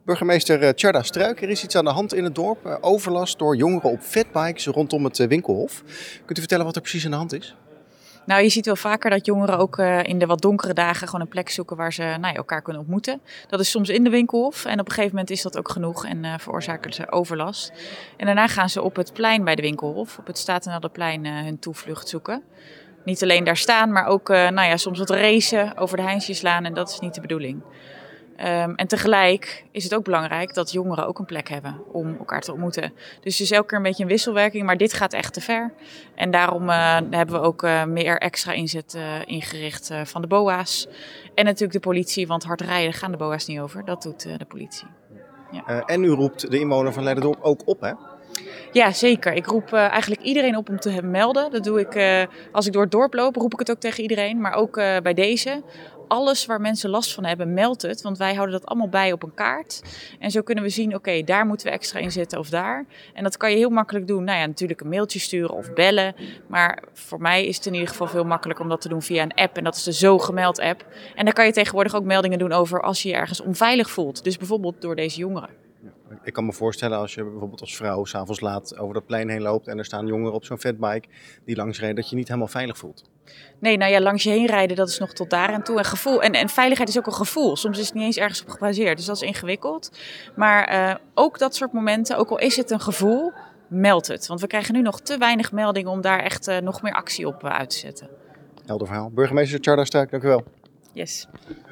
Burgemeester Tjarda Struik, er is iets aan de hand in het dorp. Overlast door jongeren op fatbikes rondom het Winkelhof. Kunt u vertellen wat er precies aan de hand is? Nou, je ziet wel vaker dat jongeren ook in de wat donkere dagen gewoon een plek zoeken waar ze elkaar kunnen ontmoeten. Dat is soms in de Winkelhof en op een gegeven moment is dat ook genoeg en veroorzaken ze overlast. En daarna gaan ze op het plein bij de Winkelhof, op het Statenelderplein, hun toevlucht zoeken. Niet alleen daar staan, maar ook soms wat racen over de Heinsjeslaan en dat is niet de bedoeling. En tegelijk is het ook belangrijk dat jongeren ook een plek hebben om elkaar te ontmoeten. Dus het is elke keer een beetje een wisselwerking, maar dit gaat echt te ver. En daarom hebben we ook meer extra inzet ingericht van de BOA's. En natuurlijk de politie, want hard rijden gaan de BOA's niet over. Dat doet de politie. Ja. En u roept de inwoner van Leiderdorp ook op, hè? Ja, zeker. Ik roep eigenlijk iedereen op om te melden. Dat doe ik als ik door het dorp loop, roep ik het ook tegen iedereen. Maar ook bij deze. Alles waar mensen last van hebben, meld het. Want wij houden dat allemaal bij op een kaart. En zo kunnen we zien, oké, daar moeten we extra in zetten of daar. En dat kan je heel makkelijk doen. Nou ja, natuurlijk een mailtje sturen of bellen. Maar voor mij is het in ieder geval veel makkelijker om dat te doen via een app. En dat is de Zo Gemeld app. En daar kan je tegenwoordig ook meldingen doen over als je je ergens onveilig voelt. Dus bijvoorbeeld door deze jongeren. Ik kan me voorstellen als je bijvoorbeeld als vrouw 's avonds laat over dat plein heen loopt en er staan jongeren op zo'n fatbike die langs rijden, dat je je niet helemaal veilig voelt. Nee, langs je heen rijden, dat is nog tot daar en toe. En gevoel. En veiligheid is ook een gevoel. Soms is het niet eens ergens op gebaseerd. Dus dat is ingewikkeld. Maar ook dat soort momenten, ook al is het een gevoel, meld het. Want we krijgen nu nog te weinig meldingen om daar echt nog meer actie op uit te zetten. Helder verhaal. Burgemeester Tjarda Struik, dank u wel. Yes.